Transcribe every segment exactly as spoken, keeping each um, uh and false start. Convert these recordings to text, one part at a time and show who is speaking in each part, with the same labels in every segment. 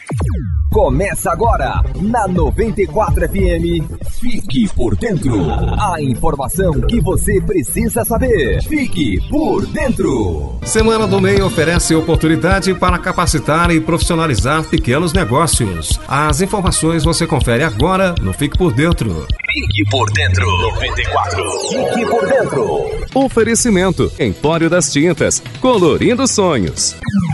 Speaker 1: Começa agora, na noventa e quatro F M, Fique por Dentro. A informação que você precisa saber. Fique por Dentro.
Speaker 2: Semana do M E I oferece oportunidade para capacitar e profissionalizar pequenos negócios. As informações você confere agora no Fique por Dentro.
Speaker 1: Fique por Dentro. noventa e quatro. Fique por Dentro.
Speaker 3: Oferecimento: Empório das Tintas, colorindo sonhos.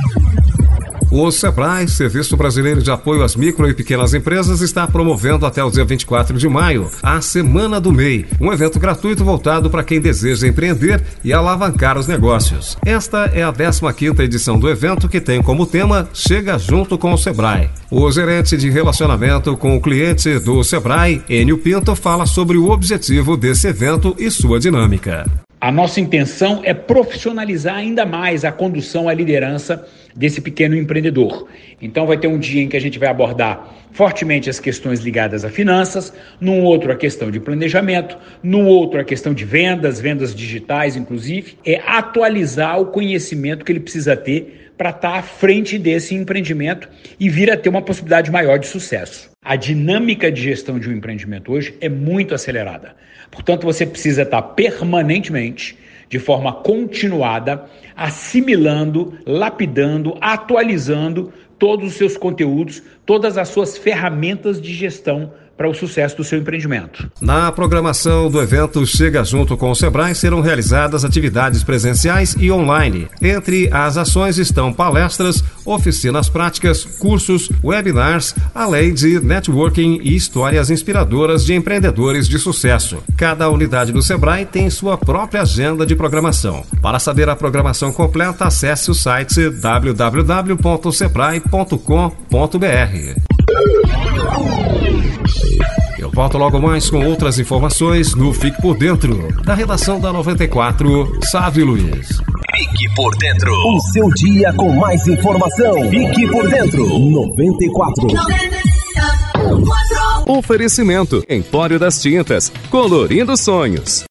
Speaker 2: O SEBRAE, Serviço Brasileiro de Apoio às Micro e Pequenas Empresas, está promovendo até o dia vinte e quatro de maio a Semana do M E I, um evento gratuito voltado para quem deseja empreender e alavancar os negócios. Esta é a décima quinta edição do evento, que tem como tema Chega Junto com o SEBRAE. O gerente de relacionamento com o cliente do SEBRAE, Enio Pinto, fala sobre o objetivo desse evento e sua dinâmica.
Speaker 4: A nossa intenção é profissionalizar ainda mais a condução, a liderança desse pequeno empreendedor. Então vai ter um dia em que a gente vai abordar fortemente as questões ligadas a finanças, num outro a questão de planejamento, num outro a questão de vendas, vendas digitais inclusive, é atualizar o conhecimento que ele precisa ter para estar à frente desse empreendimento e vir a ter uma possibilidade maior de sucesso. A dinâmica de gestão de um empreendimento hoje é muito acelerada. Portanto, você precisa estar permanentemente, de forma continuada, assimilando, lapidando, atualizando todos os seus conteúdos, todas as suas ferramentas de gestão para o sucesso do seu empreendimento.
Speaker 2: Na programação do evento Chega Junto com o SEBRAE serão realizadas atividades presenciais e online. Entre as ações estão palestras, oficinas práticas, cursos, webinars, além de networking e histórias inspiradoras de empreendedores de sucesso. Cada unidade do SEBRAE tem sua própria agenda de programação. Para saber a programação completa, acesse o site w w w ponto sebrae ponto com ponto b r. Eu volto logo mais com outras informações no Fique por Dentro, da redação da noventa e quatro, Sávio Luiz.
Speaker 1: Fique por Dentro. O seu dia com mais informação. Fique por Dentro. noventa e quatro.
Speaker 3: Oferecimento: Empório das Tintas, colorindo sonhos.